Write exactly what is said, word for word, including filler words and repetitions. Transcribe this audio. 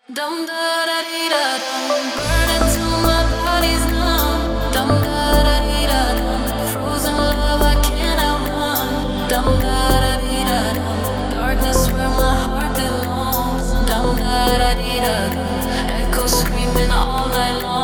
Dum da da dee da dum, burning till my body's numb. Dum da da dee da dum, frozen love I can't outrun. Dum da da dee da dum, darkness where my heart belongs. Dum da da dee da dum, echoes screaming all night long.